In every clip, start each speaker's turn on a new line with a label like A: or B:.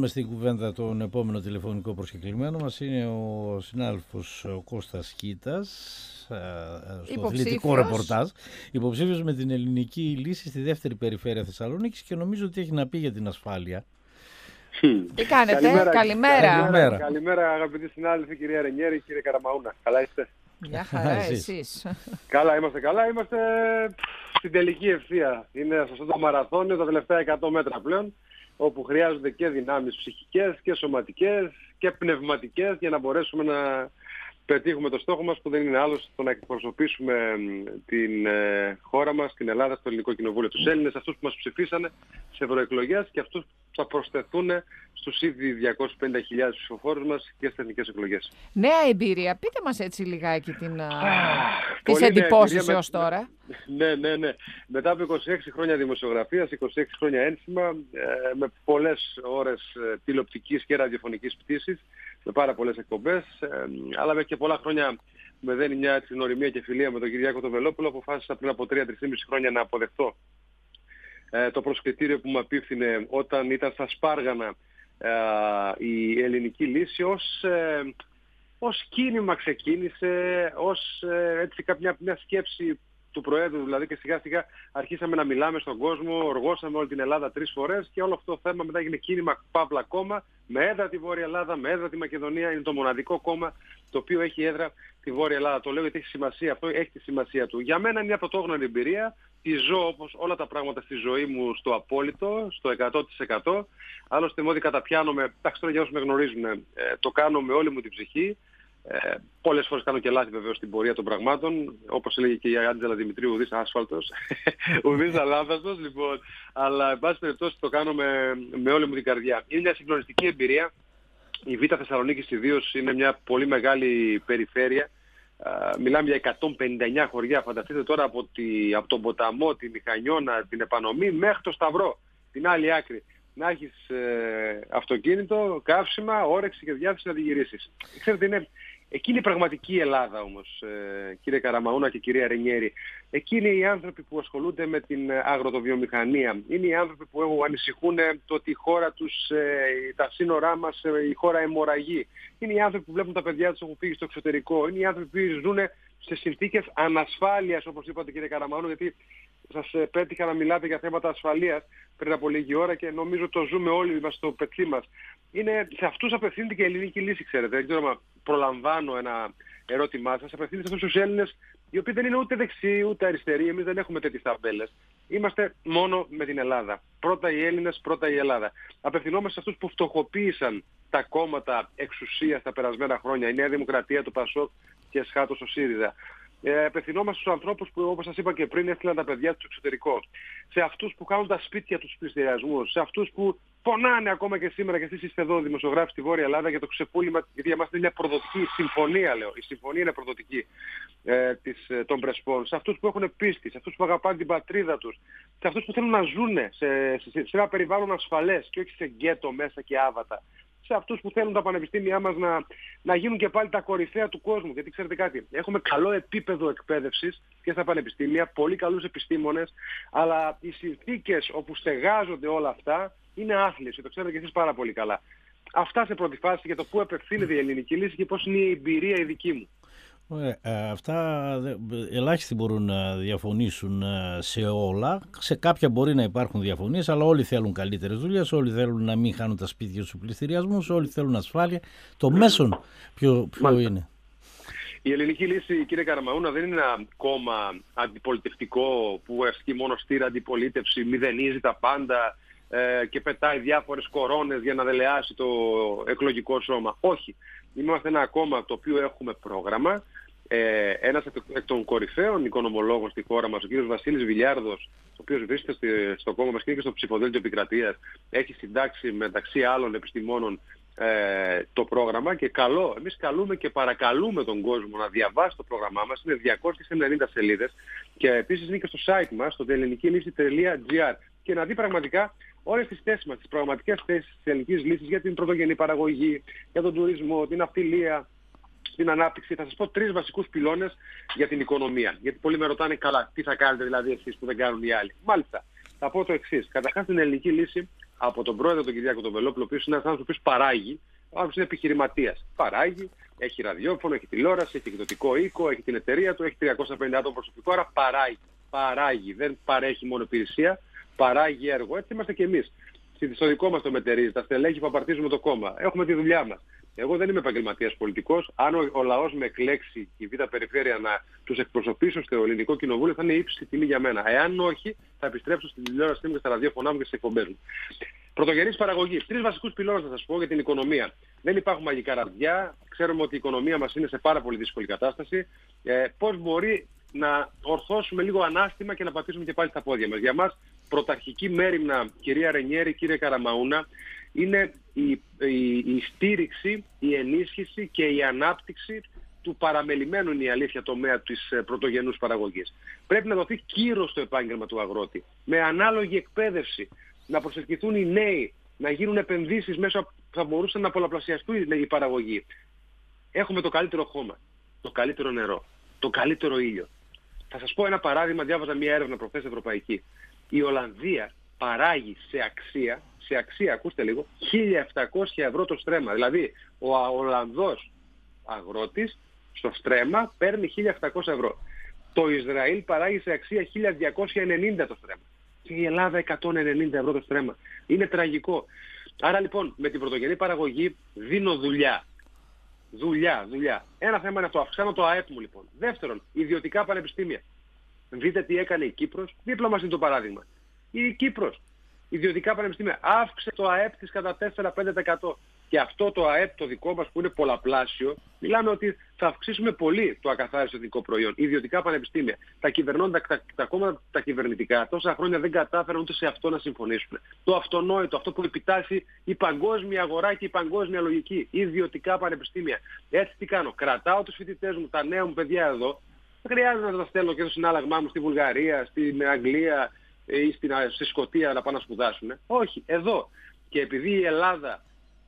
A: βάλουμε στην κουβέντα τον επόμενο τηλεφωνικό προσκεκλημένο μας. Είναι ο συνάδελφος ο Κώστας Κίτας, στο αθλητικό ρεπορτάζ, υποψήφιος με την ελληνική λύση στη δεύτερη περιφέρεια Θεσσαλονίκης και νομίζω ότι έχει να πει για την ασφάλεια.
B: Τι κάνετε, καλημέρα. Καλημέρα αγαπητοί συνάδελφοι, κυρία Ρενιέρη, κύριε Καραμαούνα. Καλά είστε?
C: Μια χαρά, εσείς?
B: Καλά, είμαστε στην τελική ευθεία. Είναι σε αυτό το μαραθώνιο τα τελευταία 100 μέτρα πλέον, όπου χρειάζονται και δυνάμεις ψυχικές και σωματικές και πνευματικές για να μπορέσουμε να πετύχουμε το στόχο μας, που δεν είναι άλλος το να εκπροσωπήσουμε την χώρα μας, την Ελλάδα, στο Ελληνικό Κοινοβούλιο, τους Έλληνες, αυτούς που μας ψηφίσανε σε ευρωεκλογές και αυτούς που θα προσθεθούν στους ήδη 250.000 ψηφοφόρους μας και στις εθνικές εκλογές.
C: Νέα εμπειρία. Πείτε μας έτσι λιγάκι τις εντυπώσεις έως τώρα.
B: Ναι. Μετά από 26 χρόνια δημοσιογραφίας, 26 χρόνια ένσημα, με πολλές ώρες τηλεοπτικής και ραδιοφωνικής πτήσης, με πάρα πολλές εκπομπές, αλλά με και πολλά χρόνια με δένει μια γνωριμία και φιλία με τον Κυριάκο τον Βελόπουλο, αποφάσισα πριν από 3-3,5 χρόνια να αποδεχτώ το προσκλητήριο που μου απίφθινε όταν ήταν στα Σπάργανα η ελληνική λύση, ως κίνημα ξεκίνησε, ως έτσι μια σκέψη του Προέδρου δηλαδή, και σιγά σιγά αρχίσαμε να μιλάμε στον κόσμο, οργώσαμε όλη την Ελλάδα 3 φορές και όλο αυτό το θέμα μετά έγινε κίνημα Παύλα κόμμα, με έδρα τη Βόρεια Ελλάδα, με έδρα τη Μακεδονία. Είναι το μοναδικό κόμμα το οποίο έχει έδρα τη Βόρεια Ελλάδα. Το λέω γιατί έχει σημασία αυτό, έχει τη σημασία του. Για μένα είναι μια πρωτόγνωρη εμπειρία. Τη ζω όπως όλα τα πράγματα στη ζωή μου στο απόλυτο, στο 100%. Άλλωστε, μόλις καταπιάνομαι, εντάξει τώρα για όσους με γνωρίζουν, το κάνω με όλη μου την ψυχή. Πολλές φορές κάνω και λάθη βεβαίως στην πορεία των πραγμάτων, όπως έλεγε και η Άντζελα Δημητρίου, ουδής άσφαλτος, ουδής αλάθαστος, λοιπόν, αλλά εν πάση περιπτώσει το κάνω με όλη μου την καρδιά. Είναι μια συγκλονιστική εμπειρία. Η Β' Θεσσαλονίκης ιδίως είναι μια πολύ μεγάλη περιφέρεια. Μιλάμε για 159 χωριά, φανταστείτε τώρα από τον ποταμό, τη Μηχανιώνα, την Επανομή μέχρι το Σταυρό, την άλλη άκρη. Να έχεις αυτοκίνητο, καύσιμα, όρεξη και διάθεση να τη γυρίσεις. Ξέρετε, είναι εκείνη η πραγματική Ελλάδα όμως, κύριε Καραμαούνα και κυρία Ρενιέρη. Εκείνοι οι άνθρωποι που ασχολούνται με την αγροτοβιομηχανία. Είναι οι άνθρωποι που ανησυχούν το ότι η χώρα τους, τα σύνορά μας, η χώρα αιμορραγεί. Είναι οι άνθρωποι που βλέπουν τα παιδιά τους έχουν φύγει στο εξωτερικό. Είναι οι άνθρωποι που ζουν σε συνθήκες ανασφάλειας, όπως είπατε κύριε Καραμαούνα, γιατί σας πέτυχα να μιλάτε για θέματα ασφαλείας πριν από λίγη ώρα και νομίζω το ζούμε όλοι μας στο πετσί μας. Σε αυτούς απευθύνεται και η ελληνική λύση, ξέρετε. Δεν ξέρω αν προλαμβάνω ένα ερώτημά σας. Απευθύνεται σε αυτούς τους Έλληνες, οι οποίοι δεν είναι ούτε δεξιοί ούτε αριστεροί. Εμείς δεν έχουμε τέτοιες ταμπέλες. Είμαστε μόνο με την Ελλάδα. Πρώτα οι Έλληνες, πρώτα η Ελλάδα. Απευθυνόμαστε σε αυτούς που φτωχοποίησαν τα κόμματα εξουσίας τα περασμένα χρόνια. Η Νέα Δημοκρατία, το ΠΑΣΟΚ και εσχάτως ο ΣΥΡΙΖΑ. Απευθυνόμαστε στους ανθρώπους που, όπως σας είπα και πριν, έστειλαν τα παιδιά τους στο εξωτερικό. Σε αυτούς που κάνουν τα σπίτια τους πληστηριασμούς. Σε αυτούς που πονάνε ακόμα και σήμερα, και εσείς είστε εδώ δημοσιογράφοι στη Βόρεια Ελλάδα, για το ξεπούλημα, γιατί για μας είναι μια προδοτική συμφωνία, λέω. Η συμφωνία είναι προδοτική των Πρεσπών. Σε αυτούς που έχουν πίστη, σε αυτούς που αγαπάνε την πατρίδα τους, σε αυτούς που θέλουν να ζουν σε ένα περιβάλλον ασφαλές και όχι σε γκέτο μέσα και άβατα. Σε αυτούς που θέλουν τα πανεπιστήμια μας να γίνουν και πάλι τα κορυφαία του κόσμου. Γιατί ξέρετε κάτι, έχουμε καλό επίπεδο εκπαίδευσης και στα πανεπιστήμια, πολύ καλούς επιστήμονες, αλλά οι συνθήκες όπου στεγάζονται όλα αυτά είναι άθλιες, και το ξέρετε και εσείς πάρα πολύ καλά. Αυτά σε πρώτη φάση για το πού απευθύνεται η ελληνική λύση και πώς είναι η εμπειρία η δική μου.
A: Αυτά ελάχιστοι μπορούν να διαφωνήσουν σε όλα. Σε κάποια μπορεί να υπάρχουν διαφωνίες, αλλά όλοι θέλουν καλύτερες δουλειές, όλοι θέλουν να μην χάνουν τα σπίτια στους πληστηριασμούς, όλοι θέλουν ασφάλεια. Το μέσον ποιο είναι?
B: Η ελληνική λύση, κύριε Καραμαούνα, δεν είναι ένα κόμμα αντιπολιτευτικό που ασκεί μόνο στήρα αντιπολίτευση, μηδενίζει τα πάντα και πετάει διάφορες κορώνες για να δελεάσει το εκλογικό σώμα. Όχι. Είμαστε ένα κόμμα το οποίο έχουμε πρόγραμμα. Ένας εκ των κορυφαίων οικονομολόγων στη χώρα μας, ο κύριος Βασίλης Βιλιάρδος, ο οποίος βρίσκεται στο κόμμα μας και στο ψηφοδέλτιο επικρατείας, έχει συντάξει μεταξύ άλλων επιστημόνων το πρόγραμμα και εμείς καλούμε και παρακαλούμε τον κόσμο να διαβάσει το πρόγραμμά μας. Είναι 290 σελίδες και επίσης είναι και στο site μας, στο ελληνικilisi.gr, και να δει πραγματικά όλες τις θέσεις μας, τις πραγματικές θέσεις της ελληνικής λύσης για την πρωτογενή παραγωγή, για τον τουρισμό, την αυτιλία, την ανάπτυξη. Θα σας πω 3 βασικούς πυλώνες για την οικονομία. Γιατί πολλοί με ρωτάνε, καλά, τι θα κάνετε δηλαδή εσείς που δεν κάνουν οι άλλοι. Μάλιστα, θα πω το εξής. Καταρχάς, την ελληνική λύση από τον πρόεδρο τον Κυριάκο τον Βελόπουλο, ο οποίος είναι ένας άνθρωπος που παράγει, ο άνθρωπος είναι επιχειρηματίας. Παράγει, έχει ραδιόφωνο, έχει τηλεόραση, έχει εκδοτικό οίκο, έχει την εταιρεία του, έχει 350 άτομα προσωπικό, άρα παράγει. Δεν παρέχει μόνο υπηρεσία, παράγει έργο. Έτσι είμαστε και εμείς. Στο δικό μας το μετερίζει, τα στελέχη που απαρτίζουμε το κόμμα. Έχουμε τη δουλειά μας. Εγώ δεν είμαι επαγγελματίας πολιτικός. Αν ο λαός με εκλέξει η Β' Περιφέρεια να τους εκπροσωπήσω στο Ελληνικό Κοινοβούλιο, θα είναι ύψιστη τιμή για μένα. Εάν όχι, θα επιστρέψω στην τηλεόρασή μου και στα ραδιόφωνά μου και στις εκπομπές μου. Πρωτογενής παραγωγή. 3 βασικούς πυλώνες θα σας πω για την οικονομία. Δεν υπάρχουν μαγικά ραβδιά. Ξέρουμε ότι η οικονομία μας είναι σε πάρα πολύ δύσκολη κατάσταση. Πώς μπορεί να ορθώσουμε λίγο ανάστημα και να πατήσουμε και πάλι στα πόδια μας. Για μας, πρωταρχική μέριμνα, κυρία Ρενιέρη, κύριε Καραμαούνα, είναι η στήριξη, η ενίσχυση και η ανάπτυξη του παραμελημένου, είναι η αλήθεια, τομέα της πρωτογενούς παραγωγής. Πρέπει να δοθεί κύρος στο επάγγελμα του αγρότη, με ανάλογη εκπαίδευση, να προσελκυθούν οι νέοι, να γίνουν επενδύσεις μέσα που θα μπορούσαν να πολλαπλασιαστούν η παραγωγή. Έχουμε το καλύτερο χώμα, το καλύτερο νερό, το καλύτερο ήλιο. Θα σας πω ένα παράδειγμα, διάβαζα μια έρευνα προχθές ευρωπαϊκή. Η Ολλανδία παράγει σε αξία, ακούστε λίγο, 1.700 ευρώ το στρέμμα. Δηλαδή, ο Ολλανδός αγρότης στο στρέμμα παίρνει 1.700 ευρώ. Το Ισραήλ παράγει σε αξία 1.290 το στρέμμα. Και η Ελλάδα 190 ευρώ το στρέμμα. Είναι τραγικό. Άρα λοιπόν, με την πρωτογενή παραγωγή δίνω δουλειά. Δουλειά. Ένα θέμα είναι αυτό. Αυξάνω το ΑΕΠ μου λοιπόν. Δεύτερον, ιδιωτικά πανεπιστήμια. Δείτε τι έκανε η Κύπρος. Δίπλα μας είναι το παράδειγμα. Η Κύπρος, ιδιωτικά πανεπιστήμια, αύξησε το ΑΕΠ της κατά 4-5%. Και αυτό το ΑΕΠ το δικό μας που είναι πολλαπλάσιο, μιλάμε ότι θα αυξήσουμε πολύ το ακαθάριστο εθνικό προϊόν. Ιδιωτικά πανεπιστήμια, τα κυβερνώντα, τα κόμματα τα κυβερνητικά, τόσα χρόνια δεν κατάφεραν ούτε σε αυτό να συμφωνήσουν. Το αυτονόητο, αυτό που επιτάσσει η παγκόσμια αγορά και η παγκόσμια λογική. Ιδιωτικά πανεπιστήμια. Έτσι τι κάνω. Κρατάω τους φοιτητές μου, τα νέα μου παιδιά εδώ. Δεν χρειάζεται να τα στέλνω και στο συνάλλαγμά μου στη Βουλγαρία, στην Αγγλία ή στη Σκωτία να πάνε να σπουδάσουν. Όχι, εδώ. Και επειδή η Ελλάδα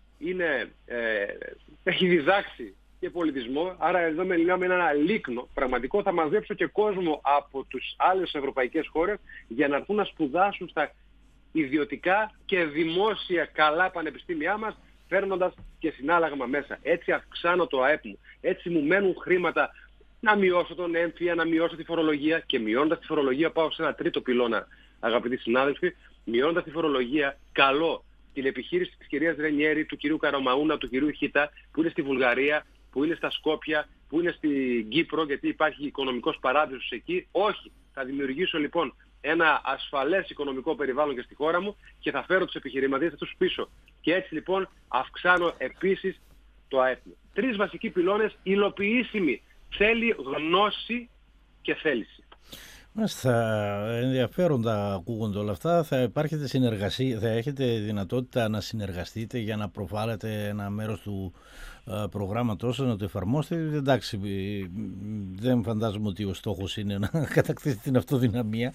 B: έχει διδάξει και πολιτισμό, άρα εδώ μιλάμε ένα λίκνο πραγματικό, θα μαζέψω και κόσμο από τις άλλες ευρωπαϊκές χώρες για να έρθουν να σπουδάσουν στα ιδιωτικά και δημόσια καλά πανεπιστήμια μας, φέρνοντας και συνάλλαγμα μέσα. Έτσι αυξάνω το ΑΕΠ μου. Έτσι μου μένουν χρήματα να μειώσω τον έμφυα, να μειώσω τη φορολογία, και μειώνοντας τη φορολογία πάω σε ένα τρίτο πυλώνα, αγαπητοί συνάδελφοι. Μειώνοντας τη φορολογία, καλό την επιχείρηση της κυρίας Ρενιέρη, του κυρίου Καραμαούνα, του κυρίου Χίτα, που είναι στη Βουλγαρία, που είναι στα Σκόπια, που είναι στην Κύπρο, γιατί υπάρχει οικονομικός παράδεισος εκεί. Όχι. Θα δημιουργήσω λοιπόν ένα ασφαλές οικονομικό περιβάλλον και στη χώρα μου και θα φέρω τους επιχειρηματίες αυτούς πίσω. Και έτσι λοιπόν αυξάνω επίσης το ΑΕΠ. 3 βασικοί πυλώνες υλοποιήσιμοι. Θέλει γνώση και θέληση.
A: Μάλιστα, ενδιαφέροντα ακούγονται όλα αυτά. Θα υπάρχετε συνεργασία, θα έχετε δυνατότητα να συνεργαστείτε για να προβάλλετε ένα μέρος του προγράμματός σας, να το εφαρμόσετε. Εντάξει, δεν φαντάζομαι ότι ο στόχος είναι να κατακτήσετε την αυτοδυναμία.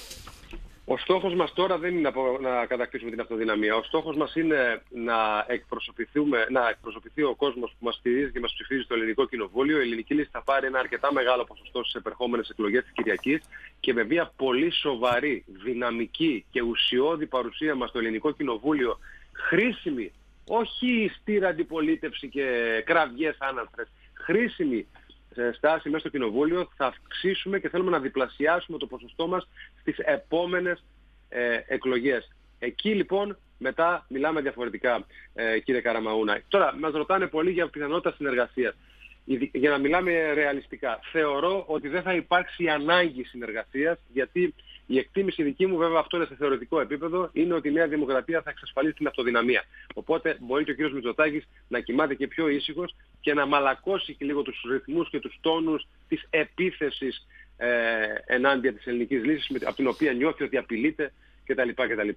B: Ο στόχος μας τώρα δεν είναι να κατακτήσουμε την αυτοδυναμία. Ο στόχος μας είναι να εκπροσωπηθεί ο κόσμος που μας στηρίζει και μας ψηφίζει στο Ελληνικό Κοινοβούλιο. Η Ελληνική Λύση θα πάρει ένα αρκετά μεγάλο ποσοστό στις επερχόμενες εκλογές της Κυριακής και με μια πολύ σοβαρή, δυναμική και ουσιώδη παρουσία μας στο Ελληνικό Κοινοβούλιο, χρήσιμη, όχι στήρα αντιπολίτευση και κραυγές άνανθρες, χρήσιμη στάση μέσα στο Κοινοβούλιο, θα αυξήσουμε και θέλουμε να διπλασιάσουμε το ποσοστό μας στις επόμενες εκλογές. Εκεί λοιπόν μετά μιλάμε διαφορετικά, κύριε Καραμαούνα. Τώρα μας ρωτάνε πολύ για πιθανότητα συνεργασίας. Για να μιλάμε ρεαλιστικά, θεωρώ ότι δεν θα υπάρξει ανάγκη συνεργασίας, γιατί η εκτίμηση δική μου, βέβαια αυτό είναι σε θεωρητικό επίπεδο, είναι ότι η Νέα Δημοκρατία θα εξασφαλίσει την αυτοδυναμία. Οπότε μπορεί και ο κύριος Μητσοτάκης να κοιμάται και πιο ήσυχος και να μαλακώσει και λίγο τους ρυθμούς και τους τόνους της επίθεσης ενάντια της ελληνικής λύσης, από την οποία νιώθει ότι απειλείται κτλ.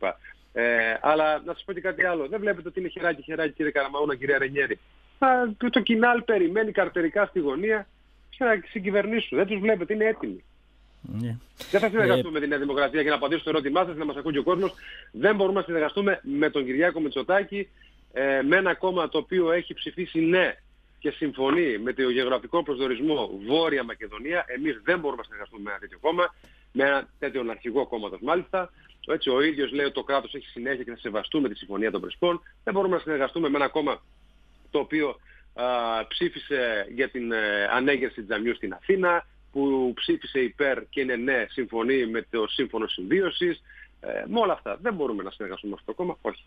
B: Αλλά να σας πω και κάτι άλλο. Δεν βλέπετε ότι είναι χεράκι-χεράκι, κύριε Καραμαούνα, κυρία Ρενιέρη. Το κοινάλ περιμένει καρτερικά στη γωνία και να συγκυβερνήσουν. Δεν τους βλέπετε, είναι έτοιμοι. Yeah. Δεν θα συνεργαστούμε με τη Νέα Δημοκρατία, για να απαντήσω στο ερώτημά σας, να μας ακούει και ο κόσμος. Δεν μπορούμε να συνεργαστούμε με τον Κυριάκο Μητσοτάκη, με ένα κόμμα το οποίο έχει ψηφίσει ναι και συμφωνεί με το γεωγραφικό προσδορισμό Βόρεια Μακεδονία. Εμείς δεν μπορούμε να συνεργαστούμε με ένα τέτοιο κόμμα, με ένα τέτοιο αρχηγό κόμματος μάλιστα. Έτσι, ο ίδιος λέει ότι το κράτος έχει συνέχεια και θα σεβαστούμε τη Συμφωνία των Πρεσπών. Δεν μπορούμε να συνεργαστούμε με ένα κόμμα το οποίο ψήφισε για την ανέγερση τζαμιού στην Αθήνα, που ψήφισε υπέρ και είναι ναι, συμφωνεί με το Σύμφωνο Συμβίωσης. Με όλα αυτά δεν μπορούμε να συνεργαστούμε με αυτό το κόμμα, όχι.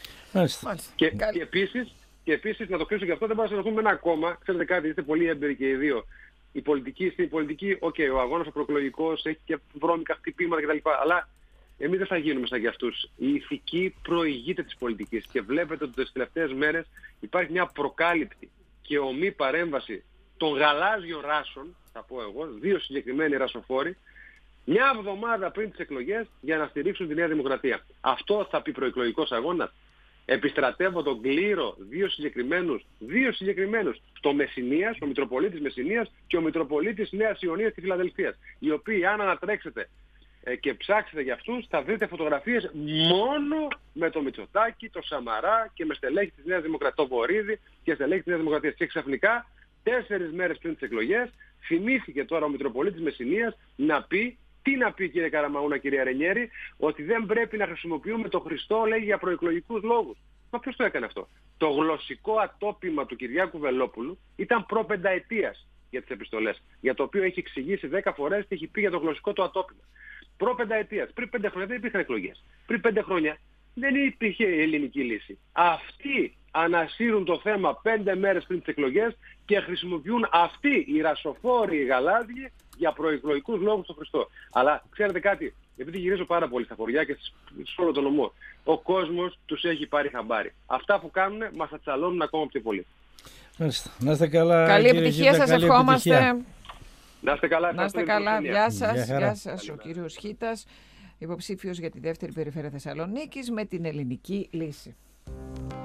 B: Και επίσης, να το κλείσω και αυτό, δεν μπορούμε να συνεργαστούμε με ένα κόμμα. Ξέρετε κάτι, είστε πολύ έμπειροι και οι δύο. Στην πολιτική, ο αγώνας ο προεκλογικός έχει και βρώμικα χτυπήματα κτλ. Αλλά εμείς δεν θα γίνουμε σαν για αυτούς. Η ηθική προηγείται της πολιτικής και βλέπετε ότι τις τελευταίες μέρες υπάρχει μια προκάλυπτη και ομή παρέμβαση των γαλάζιων ράσων, θα πω εγώ, 2 συγκεκριμένοι ρασοφόροι, μια εβδομάδα πριν τις εκλογές για να στηρίξουν τη Νέα Δημοκρατία. Αυτό θα πει προεκλογικός αγώνας. Επιστρατεύω τον κλήρο 2 συγκεκριμένους, το Μεσσηνίας, ο Μητροπολίτης Μεσσηνίας και ο Μητροπολίτης Νέας Ιωνίας και Φιλαδελφίας, οι οποίοι αν ανατρέξετε και ψάξετε για αυτούς θα βρείτε φωτογραφίες μόνο με το Μητσοτάκη, το Σαμαρά και με στελέχη της Νέας Δημοκρατίας, το Βορίδη και στελέχη της Νέας Δημοκρατίας. Και ξαφνικά 4 μέρες πριν τις εκλογές θυμήθηκε τώρα ο Μητροπολίτης Μεσσηνίας να πει, τι να πει κύριε Καραμαούνα, κυρία Ρενιέρη, ότι δεν πρέπει να χρησιμοποιούμε το Χριστό, λέει, για προεκλογικούς λόγους. Μα ποιος το έκανε αυτό? Το γλωσσικό ατόπιμα του Κυριάκου Βελόπουλου ήταν προ-πενταετίας για τις επιστολές, για το οποίο έχει εξηγήσει 10 φορές τι έχει πει για το γλωσσικό του ατόπιμα. Προ-πενταετίας. Πριν 5 χρόνια δεν υπήρχαν εκλογές. Πριν 5 χρόνια δεν υπήρχε η ελληνική λύση. Αυτοί ανασύρουν το θέμα 5 μέρες πριν τις εκλογές και χρησιμοποιούν αυτοί οι ρασοφόροι, οι γαλάζιοι, για προεκλογικούς λόγους τον Χριστό. Αλλά ξέρετε κάτι, επειδή γυρίζω πάρα πολύ στα χωριά και σε όλο τον νομό, ο κόσμος τους έχει πάρει χαμπάρι. Αυτά που κάνουν μας ατσαλώνουν ακόμα πιο πολύ.
A: Να είστε καλά.
C: Καλή επιτυχία σας ευχόμαστε.
B: Να είστε καλά.
C: Να είστε καλά. Γεια σας. Γεια σας. Ο κύριος Χίτας, υποψήφιος για τη δεύτερη περιφέρεια Θεσσαλονίκης με την ελληνική λύση.